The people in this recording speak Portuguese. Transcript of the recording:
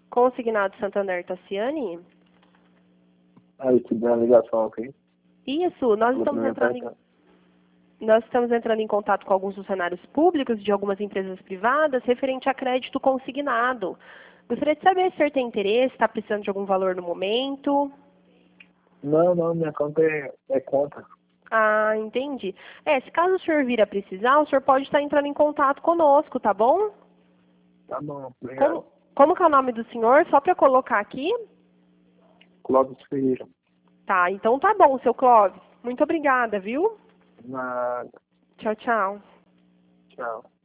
Consignado Santander, Tassiane? Aí, te deu a ligação aqui. Isso, nós estamos entrando em contato com alguns funcionários públicos de algumas empresas privadas referente a crédito consignado. Gostaria de saber se o senhor tem interesse, está precisando de algum valor no momento. Não, minha conta é conta. Ah, entendi. Se caso o senhor vir a precisar, o senhor pode estar entrando em contato conosco, tá bom? Tá bom, obrigado. Como que é o nome do senhor? Só para colocar aqui? Clóvis Ferreira. Tá, então tá bom, seu Clóvis. Muito obrigada, viu? Nada. Tchau, tchau. Tchau.